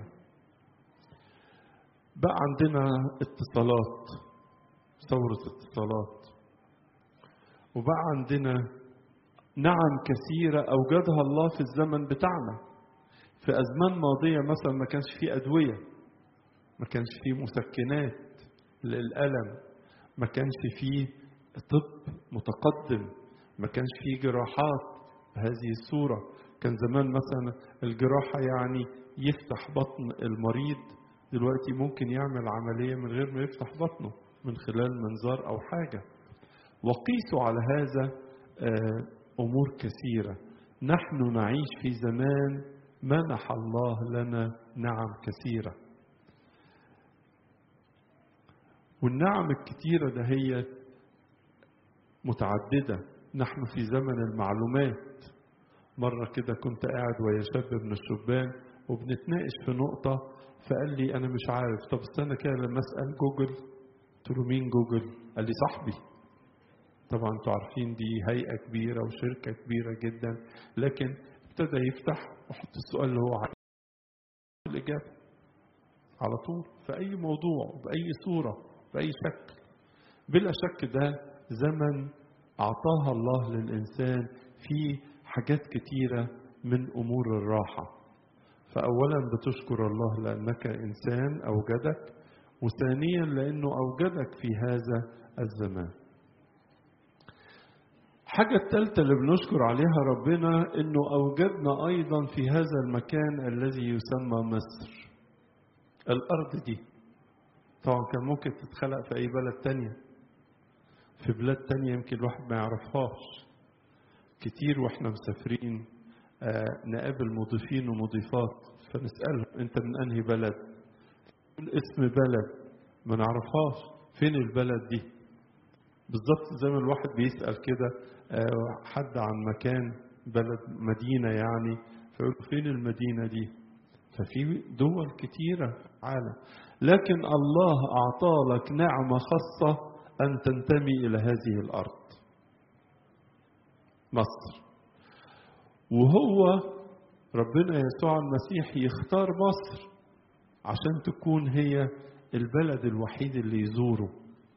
بقى عندنا اتصالات، ثورة اتصالات، وبقى عندنا نعم كثيرة أوجدها الله في الزمن بتاعنا. في أزمان ماضية مثلا ما كانش فيه أدوية، ما كانش فيه مسكنات للألم، ما كانش فيه طب متقدم، ما كانش فيه جراحات بهذه الصورة. كان زمان مثلا الجراحة يعني يفتح بطن المريض، دلوقتي ممكن يعمل عملية من غير ما يفتح بطنه، من خلال منظار أو حاجة. وقيسوا على هذا أمور كثيرة. نحن نعيش في زمان منح الله لنا نعم كثيرة، والنعم الكثيرة ده هي متعددة. نحن في زمن المعلومات. مرة كده كنت قاعد ويا شاب من الشبان وبنتناقش في نقطة، فقال لي أنا مش عارف. طب استنى كده لما أسأل جوجل. قلت له مين جوجل؟ قال لي صاحبي. طبعا انتوا عارفين دي هيئة كبيرة وشركة كبيرة جدا، لكن ابتدى يفتح وحط السؤال اللي هو عايزه، الإجابة على طول في أي موضوع بأي صورة بأي شكل. بلا شك ده زمن أعطاها الله للإنسان في حاجات كتيرة من أمور الراحة. فأولا بتشكر الله لأنك إنسان أوجدك، وثانيا لأنه أوجدك في هذا الزمان. حاجة الثالثة اللي بنشكر عليها ربنا إنه أوجدنا أيضا في هذا المكان الذي يسمى مصر. الأرض دي طبعا كان ممكن تتخلق في أي بلد تانية، في بلاد تانية يمكن الواحد ما يعرفهاش كتير. وإحنا مسافرين نقابل مضيفين ومضيفات، فنسألهم أنت من أنهي بلد؟ اسم بلد ما نعرفهاش، فين البلد دي؟ بالضبط زي ما الواحد بيسأل كده حد عن مكان بلد مدينة يعني، فيقول فين المدينة دي؟ ففي دول كتيرة في العالم، لكن الله أعطى لك نعمة خاصة أن تنتمي إلى هذه الأرض، مصر. وهو ربنا يسوع المسيح يختار مصر عشان تكون هي البلد الوحيد اللي يزوره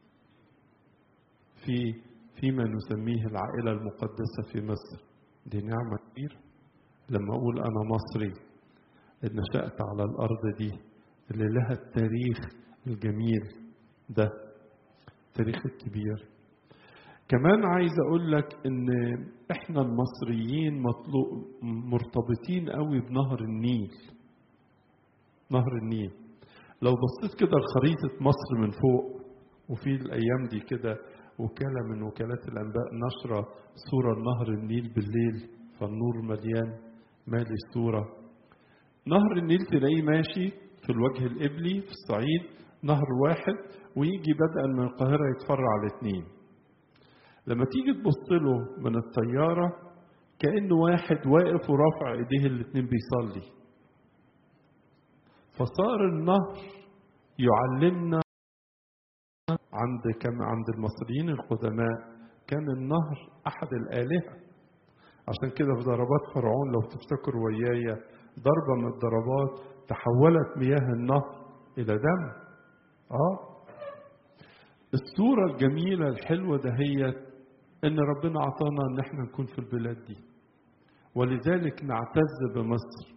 فيما نسميه العائلة المقدسة في مصر. دي نعمة كبيرة. لما أقول أنا مصري نشأت على الأرض دي اللي لها التاريخ الجميل ده، التاريخ الكبير. كمان عايز أقول لك إن إحنا المصريين مرتبطين قوي بنهر النيل. نهر النيل لو بصيت كده لخريطة مصر من فوق، وفي الأيام دي كده وكالة من وكالات الأنباء نشرة صورة نهر النيل بالليل، فالنور مليان مالي الصورة. نهر النيل تلاقيه ماشي في الوجه القبلي في الصعيد، نهر واحد، ويجي بدءا من القاهرة يتفرع على 2. لما تيجي تبص له من الطيارة كأنه واحد واقف ورافع ايديه الاتنين بيصلي. فصار النهر يعلمنا عند المصريين القدماء كان النهر أحد الآلهة. عشان كده في ضربات فرعون لو تفتكروا ويايا ضربة من الضربات تحولت مياه النهر إلى دم. الصورة الجميلة الحلوة ده هي إن ربنا عطانا إن احنا نكون في البلاد دي، ولذلك نعتز بمصر.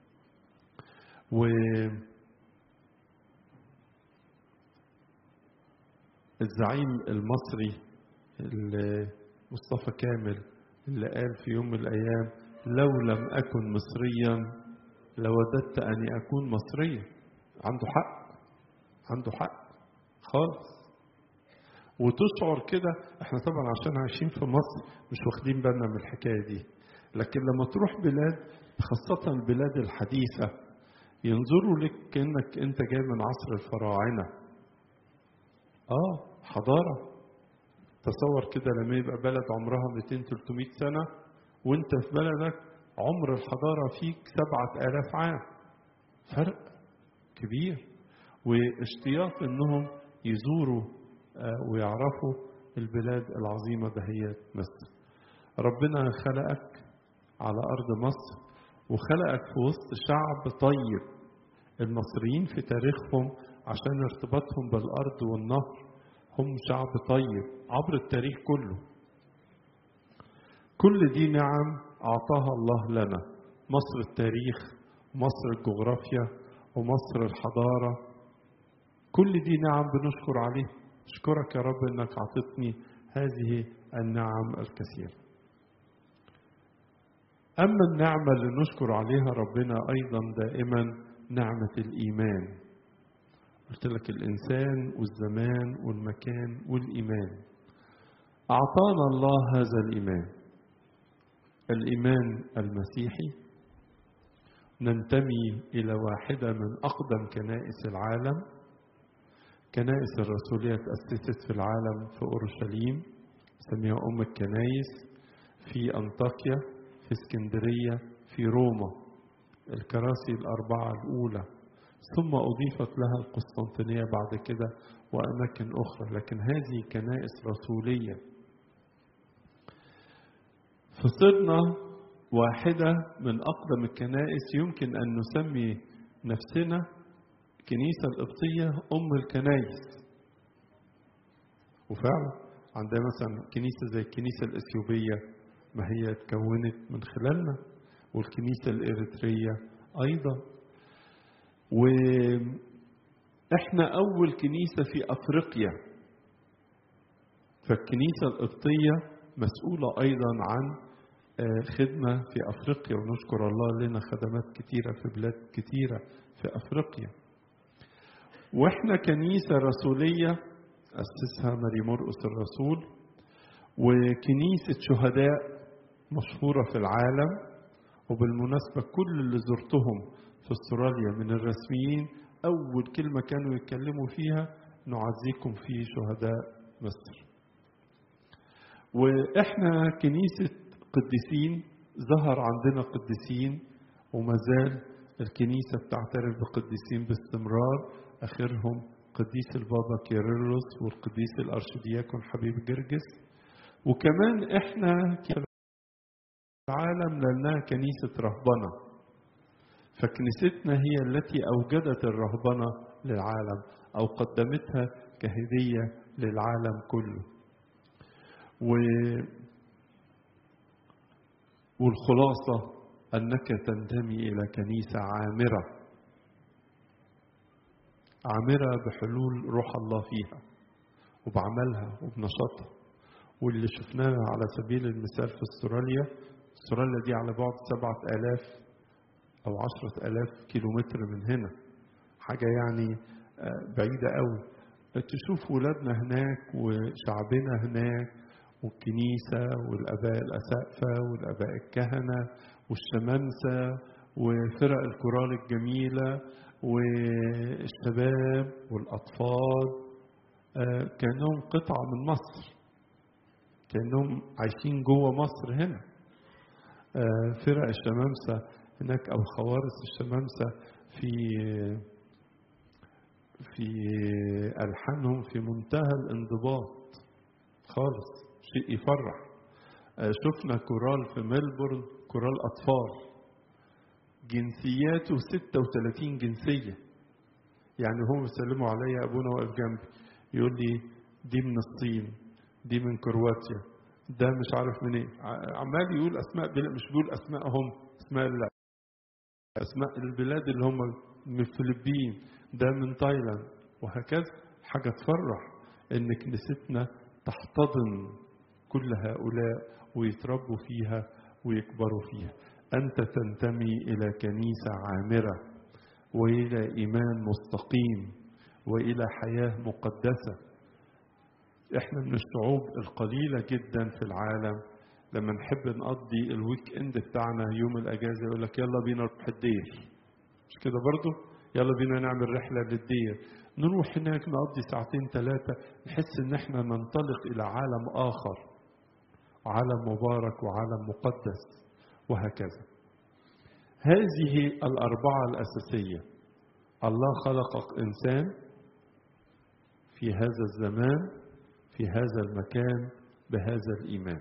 والزعيم المصري مصطفى كامل اللي قال في يوم من الأيام: لو لم أكن مصريا لوددت أن أكون مصريا. عنده حق، عنده حق خالص. وتشعر كده، احنا طبعا عشان عايشين في مصر مش واخدين بالنا من الحكاية دي، لكن لما تروح بلاد خاصة البلاد الحديثة ينظروا لك كأنك انت جاي من عصر الفراعنة. حضارة. تصور كده لما يبقى بلد عمرها 200-300 سنة وانت في بلدك عمر الحضارة فيك 7000 عام. فرق كبير. واشتياق انهم يزوروا ويعرفوا البلاد العظيمة دهيت مصر. ربنا خلقك على أرض مصر وخلقك في وسط شعب طيب. المصريين في تاريخهم عشان ارتباطهم بالأرض والنهر هم شعب طيب عبر التاريخ كله. كل دي نعم أعطاها الله لنا. مصر التاريخ، مصر الجغرافيا، ومصر الحضارة. كل دي نعم بنشكر عليه. أشكرك يا رب أنك أعطتني هذه النعم الكثيرة. أما النعمة اللي نشكر عليها ربنا أيضا دائما نعمة الإيمان. قلت لك الإنسان والزمان والمكان والإيمان. أعطانا الله هذا الإيمان، الإيمان المسيحي. ننتمي إلى واحدة من أقدم كنائس العالم. كنائس الرسولية تأسست في العالم في أورشليم، سميها أم الكنائس، في أنطاكيا، في اسكندرية، في روما، الكراسي الأربعة الأولى، ثم أضيفت لها القسطنطينية بعد كده وأماكن أخرى، لكن هذه كنائس رسولية. فصرنا واحدة من أقدم الكنائس. يمكن أن نسمي نفسنا الكنيسة القبطية أم الكنائس. وفعلا عندنا مثلا كنيسة زي الكنيسة الإثيوبية، ما هي اتكونت من خلالنا، والكنيسة الإريترية أيضا. وإحنا أول كنيسة في أفريقيا. فالكنيسة القبطية مسؤولة أيضا عن خدمة في أفريقيا، ونشكر الله لنا خدمات كتيرة في بلاد كتيرة في أفريقيا. وإحنا كنيسة رسولية أسسها ماري مرقس الرسول، وكنيسة شهداء مشهورة في العالم. وبالمناسبة كل اللي زرتهم في استراليا من الرسميين أول كلمة كانوا يتكلموا فيها: نعزيكم في شهداء مصر. وإحنا كنيسة قديسين، ظهر عندنا قديسين وما زال الكنيسة بتعترف بقديسين باستمرار، آخرهم قديس البابا كيرلس والقديس الأرشدياكون حبيب جرجس. وكمان إحنا العالم لأنها كنيسة رهبنة، فكنيستنا هي التي أوجدت الرهبنة للعالم أو قدمتها كهدية للعالم كله. والخلاصة أنك تنتمي إلى كنيسة عامرة، عامرة بحلول روح الله فيها وبعملها وبنشاطها. واللي شفناه على سبيل المثال في استراليا دي على بعد 7000 أو 10,000 كيلومتر من هنا، حاجة يعني بعيدة قوي. تشوف ولادنا هناك وشعبنا هناك والكنيسة والآباء الأسقفة والآباء الكهنة والشمامسة وفرق الكورال الجميلة والشباب والأطفال، كأنهم قطعة من مصر، كأنهم عايشين جوه مصر هنا. فرق الشمامسة هناك أو خوارص الشمامسة في ألحانهم في منتهى الانضباط خالص، شيء يفرح. شفنا كورال في ملبورن، كورال أطفال، جنسياته 36 جنسية. يعني هم بيسلموا عليا، أبونا واقف جنبي يقول لي: دي من الصين، دي من كرواتيا، ده مش عارف منين، عمال يقول أسماء بلاد، مش بيقول أسماءهم، أسماء البلاد اللي هم من الفلبين، ده من تايلاند، وهكذا. حاجة تفرح إن كنيستنا تحتضن كل هؤلاء ويتربوا فيها ويكبروا فيها. أنت تنتمي إلى كنيسة عامرة وإلى إيمان مستقيم وإلى حياة مقدسة. إحنا من الشعوب القليلة جدا في العالم لما نحب نقضي الويك اند بتاعنا يوم الأجازة يقول لك يلا بينا نروح الدير، مش كده برضو؟ يلا بينا نعمل رحلة للدير، نروح هناك نقضي ساعتين ثلاثة، نحس إن إحنا ننطلق إلى عالم آخر، عالم مبارك وعالم مقدس، وهكذا. هذه الأربعة الأساسية. الله خلقك إنسان في هذا الزمان في هذا المكان بهذا الإيمان.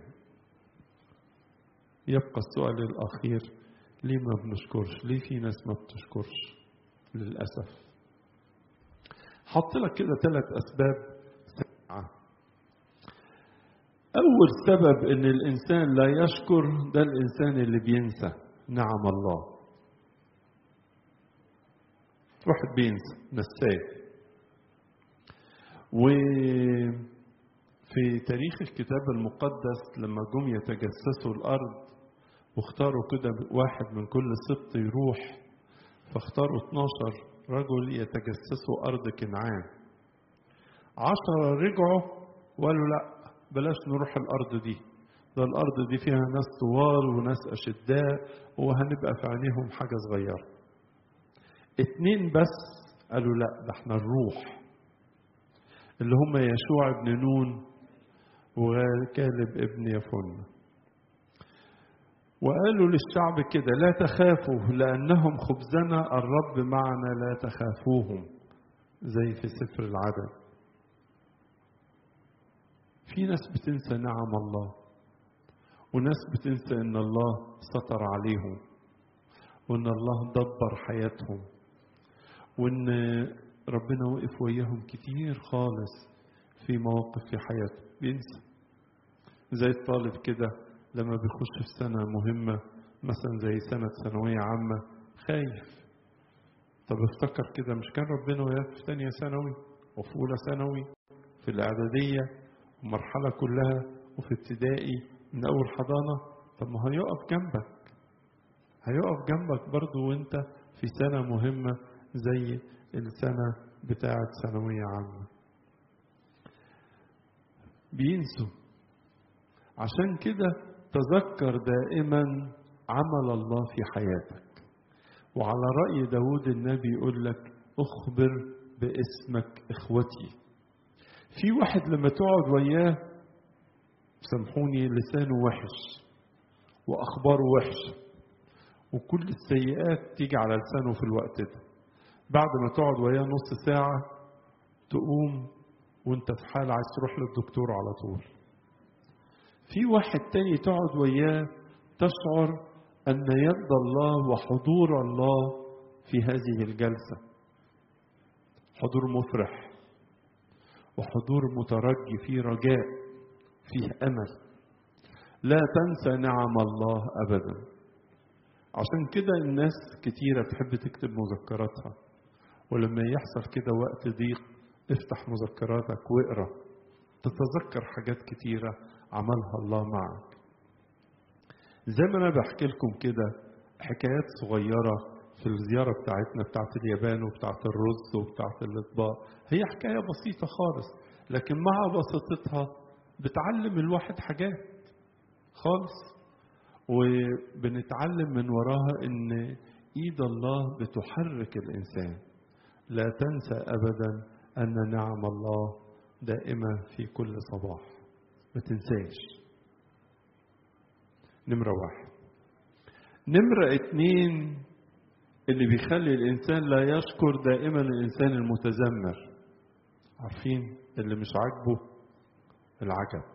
يبقى السؤال الأخير، ليه ما بنشكرش؟ ليه في ناس ما بتشكرش؟ للأسف. حط لك كده 3 أسباب سريعة. أول سبب إن الإنسان لا يشكر ده الإنسان اللي بينسى نعم الله. واحد بينسى، نساه. وفي تاريخ الكتاب المقدس لما جم يتجسسوا الأرض واختاروا كده واحد من كل سبط يروح، فاختاروا 12 رجل يتجسسوا أرض كنعان. 10 رجعوا وقالوا لا بلاش نروح الأرض دي، ده الأرض دي فيها ناس طوال وناس أشداء وهنبقى في عينيهم حاجة صغيرة. 2 بس قالوا لا ده احنا نروح، اللي هم يشوع ابن نون وكالب ابن يفن. وقالوا للشعب كده لا تخافوا لأنهم خبزنا الرب معنا لا تخافوهم، زي في سفر العدد. في ناس بتنسى نعم الله، وناس بتنسى ان الله ستر عليهم، وان الله دبر حياتهم، وان ربنا وقف وياهم كتير خالص في مواقف في حياته. بينسى. زي الطالب كده لما بيخش في سنة مهمة مثلا زي سنة ثانوية عامة خايف. طب افتكر كده مش كان ربنا وياك في ثانية ثانوي وفي أولى ثانوي في الإعدادية المرحلة كلها وفي ابتدائي من أول حضانة؟ طب ما هيقف جنبك برضو وانت في سنة مهمة زي السنة بتاعة ثانوية عامة. بينسوا. عشان كده تذكر دائما عمل الله في حياتك. وعلى رأي داود النبي يقول لك اخبر باسمك اخوتي. في واحد لما تقعد وياه سامحوني لسانه وحش واخباره وحشه وكل السيئات تيجي على لسانه في الوقت ده، بعد ما تقعد وياه نص ساعه تقوم وانت في حال عايز تروح للدكتور على طول. في واحد تاني تقعد وياه تشعر ان يد الله وحضور الله في هذه الجلسه حضور مفرح وحضور مترجي فيه رجاء فيه أمل. لا تنسى نعم الله أبدا. عشان كده الناس كتيرة تحب تكتب مذكراتها، ولما يحصل كده وقت ضيق افتح مذكراتك واقرأ تتذكر حاجات كتيرة عملها الله معك. زي ما أنا بحكي لكم كده حكايات صغيرة في الزيارة بتاعتنا بتاعت اليابان وبتاعت الرز وبتاعت الأطباق، هي حكاية بسيطة خالص لكن مع بساطتها بتعلم الواحد حاجات خالص، وبنتعلم من وراها ان ايد الله بتحرك الانسان. لا تنسى ابدا ان نعم الله دائمة في كل صباح، ما تنساش. نمرة 1. نمرة 2 اللي بيخلي الانسان لا يشكر دائما الانسان المتذمر. عارفين اللي مش عاجبه العجب،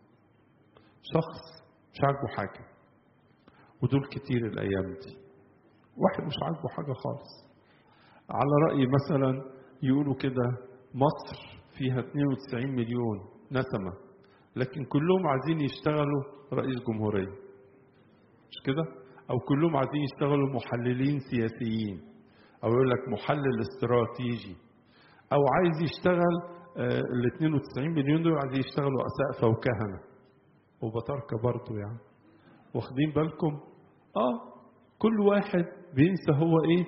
شخص مش عاجبه حاجة، ودول كتير الأيام دي. واحد مش عاجبه حاجة خالص. على رأي مثلا يقولوا كده مصر فيها 92 مليون نسمة، لكن كلهم عايزين يشتغلوا رئيس جمهورية، مش كده؟ أو كلهم عايزين يشتغلوا محللين سياسيين، أو يقول لك محلل استراتيجي، أو عايز يشتغل ال 92 مليون دول عايزين يشتغلوا أسقفة وكهنة وبطاركة برضو يعني. واخدين بالكم؟ كل واحد بينسى هو إيه،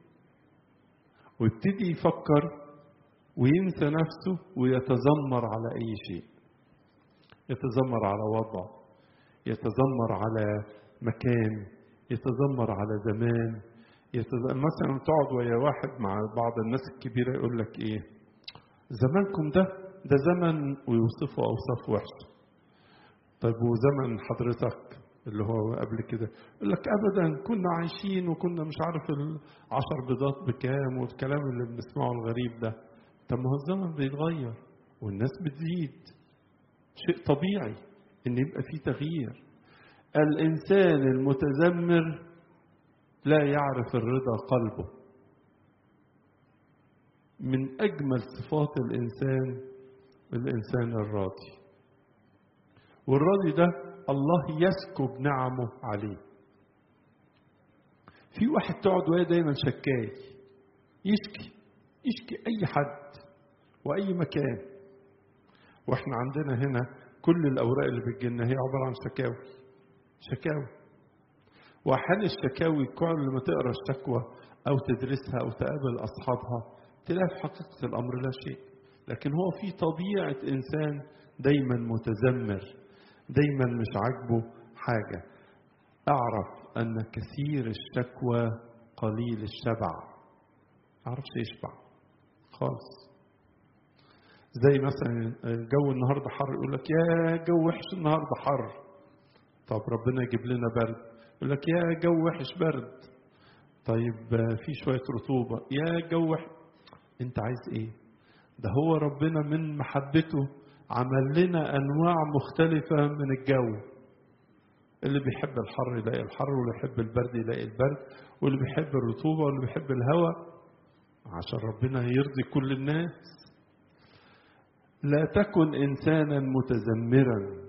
ويبتدي يفكر وينسى نفسه ويتذمر على أي شيء، يتذمر على وضع، يتذمر على مكان، يتذمر على زمان، مثلا تقعد ويا واحد مع بعض الناس الكبيرة يقول لك ايه، زمانكم ده زمن، ويوصفه اوصاف وحشه. طيب وزمن حضرتك اللي هو قبل كده، يقول لك ابدا كنا عايشين وكنا مش عارف 10 بيضات بكام، والكلام اللي بنسمعه الغريب ده. طب ما هو الزمن بيتغير والناس بتزيد، شيء طبيعي ان يبقى فيه تغيير. الانسان المتذمر لا يعرف الرضا قلبه. من أجمل صفات الإنسان الراضي، والراضي ده الله يسكب نعمه عليه. في واحد تقعد وهي دايما شكاي، يشكي أي حد وأي مكان، وإحنا عندنا هنا كل الأوراق اللي بتجيلنا هي عبارة عن شكاوي. وأحيانا الشكاوي كل ما تقرأ الشكوى أو تدرسها أو تقابل أصحابها تلاقي في حقيقة الأمر لا شيء، لكن هو في طبيعة إنسان دايما متذمر، دايما مش عاجبه حاجة. أعرف أن كثير الشكوى قليل الشبع، أعرفش يشبع خالص. زي مثلا الجو النهاردة حر، يقول لك يا جو وحش النهاردة حر، طب ربنا يجيب لنا برد، يقول لك يا جو وحش برد، طيب في شوية رطوبة، يا جو وحش. انت عايز ايه؟ ده هو ربنا من محبته عمل لنا انواع مختلفة من الجو. اللي بيحب الحر يلاقي الحر، واللي بيحب البرد يلاقي البرد، واللي بيحب الرطوبة واللي بيحب الهواء، عشان ربنا يرضي كل الناس. لا تكن انسانا متذمرا،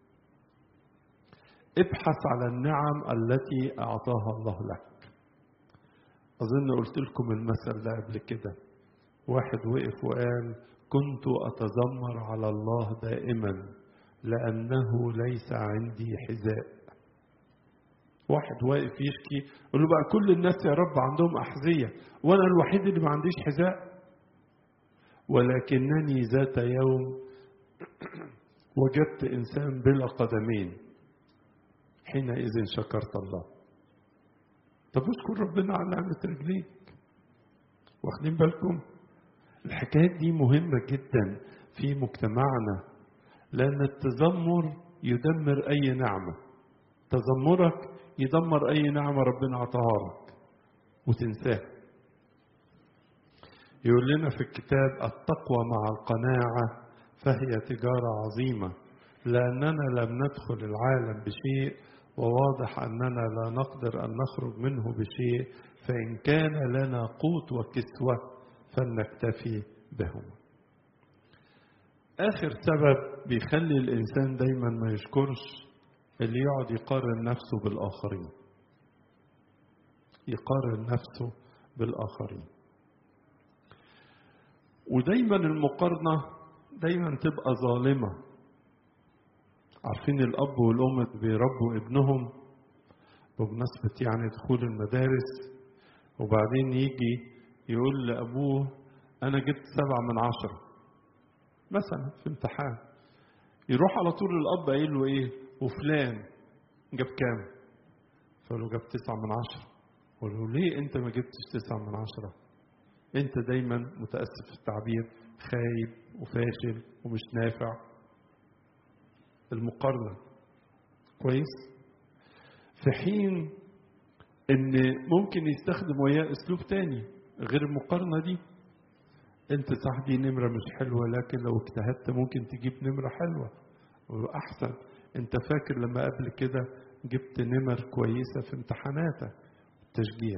ابحث على النعم التي اعطاها الله لك. اظن قلت لكم المثل ده قبل كده. واحد وقف وقال كنت أتذمر على الله دائما لأنه ليس عندي حذاء. واحد واقف يشكي، يقول له بقى كل الناس يا رب عندهم أحذية وأنا الوحيد اللي ما عنديش حذاء. ولكنني ذات يوم وجدت إنسان بلا قدمين، حينئذ شكرت الله. طب اشكر ربنا على نعمة رجليك. واخدين بالكم؟ الحكايات دي مهمة جدا في مجتمعنا، لأن التذمر يدمر أي نعمة. تذمرك يدمر أي نعمة ربنا عطاها لك وتنساها. يقول لنا في الكتاب التقوى مع القناعة فهي تجارة عظيمة، لأننا لم ندخل العالم بشيء، وواضح أننا لا نقدر أن نخرج منه بشيء، فإن كان لنا قوت وكسوة فلنكتفي بهم. آخر سبب بيخلي الإنسان دايما ما يشكرش، اللي يقعد يقارن نفسه بالآخرين. يقارن نفسه بالآخرين، ودايما المقارنة دايما تبقى ظالمة. عارفين الأب والأم بيربوا ابنهم بمناسبة يعني دخول المدارس، وبعدين يجي يقول لأبوه أنا جبت 7 من 10 مثلا في امتحان، يروح على طول الأب قايل له إيه؟ وفلان جاب كام؟ فقال له جاب 9 من 10. قال له ليه أنت ما جبتش 9 من 10؟ أنت دايما متأسف في التعبير خايب وفاشل ومش نافع. المقارنة كويس، في حين إن ممكن يستخدم وياه أسلوب تاني غير المقارنة دي. أنت صح دي نمرة مش حلوة، لكن لو اجتهدت ممكن تجيب نمرة حلوة وأحسن. أنت فاكر لما قبل كده جبت نمر كويسة في امتحاناتك؟ تشجيع.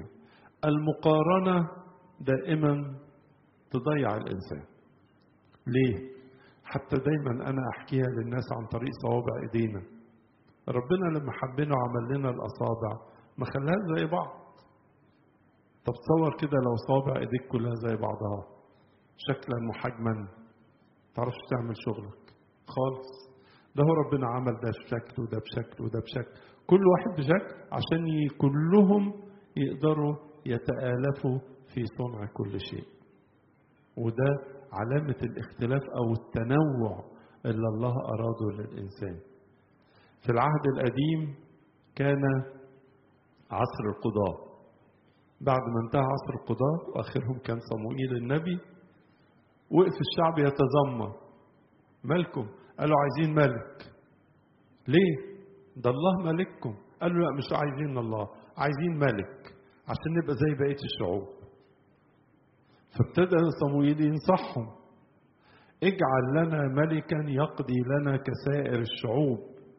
المقارنة دائما تضيع الإنسان. ليه؟ حتى دايما أنا أحكيها للناس عن طريق صوابع إيدينا. ربنا لما حبنا وعمل لنا الأصابع ما خلاها زي بعض. طب تصور كده لو صوابع إيديك كلها زي بعضها شكلا وحجما تعرفش تعمل شغلك خالص. ده هو ربنا عمل ده بشكل وده بشكل وده بشكل، كل واحد بشكل عشان كلهم يقدروا يتآلفوا في صنع كل شيء. وده علامة الاختلاف أو التنوع اللي الله أراده للإنسان. في العهد القديم كان عصر القضاء، بعد ما انتهى عصر القضاء وآخرهم كان صموئيل النبي، وقف الشعب يتذمر. مالكم؟ قالوا عايزين ملك. ليه؟ ده الله ملككم. قالوا لا، مش عايزين الله، عايزين ملك عشان نبقى زي بقية الشعوب. فابتدى صموئيل ينصحهم، اجعل لنا ملكا يقضي لنا كسائر الشعوب.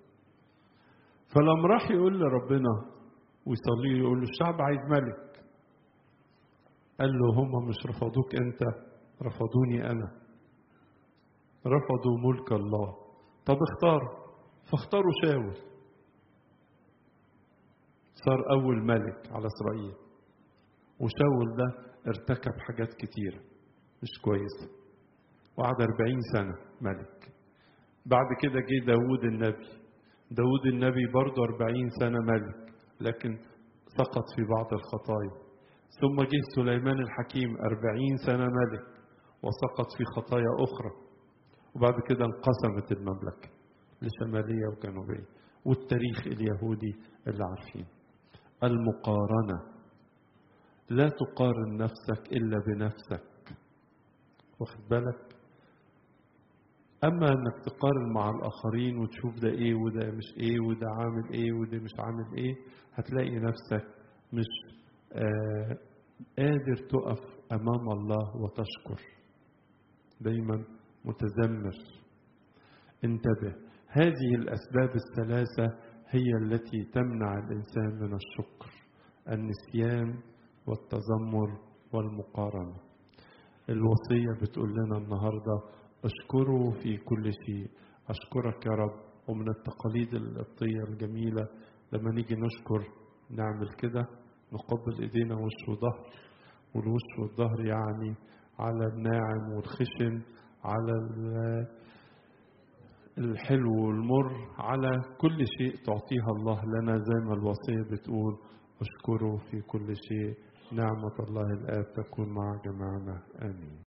فلما راح يقول لربنا ويصلي يقول له الشعب عايز ملك، قال له هم مش رفضوك انت، رفضوني انا، رفضوا ملك الله. طب اختاروا، فاختاروا شاول، صار اول ملك على اسرائيل. وشاول ده ارتكب حاجات كتيرة مش كويسة وقعد 40 سنة ملك. بعد كده جه داود النبي. داود النبي برضه 40 سنة ملك لكن سقط في بعض الخطايا. ثم جه سليمان الحكيم 40 سنة ملك وسقط في خطايا أخرى. وبعد كده انقسمت المملكة لشمالية وجنوبية. والتاريخ اليهودي اللي عارفين. المقارنة، لا تقارن نفسك إلا بنفسك، واخد بالك؟ أما أنك تقارن مع الآخرين وتشوف ده إيه وده مش إيه وده عامل إيه وده مش عامل إيه، هتلاقي نفسك مش قادر تقف أمام الله وتشكر، دايما متذمر. انتبه، هذه الأسباب الثلاثة هي التي تمنع الإنسان من الشكر: النسيان والتذمر والمقارنة. الوصية بتقول لنا النهاردة اشكروا في كل شيء. أشكرك يا رب. ومن التقاليد القبطية الجميلة لما نيجي نشكر نعمل كده، نقبل ايدينا وش وظهر، والوش والظهر يعني على الناعم والخشن، على الحلو والمر، على كل شيء تعطيها الله لنا زي ما الوصية بتقول اشكروا في كل شيء. نعمة الله الآب تكون مع جميعنا. آمين.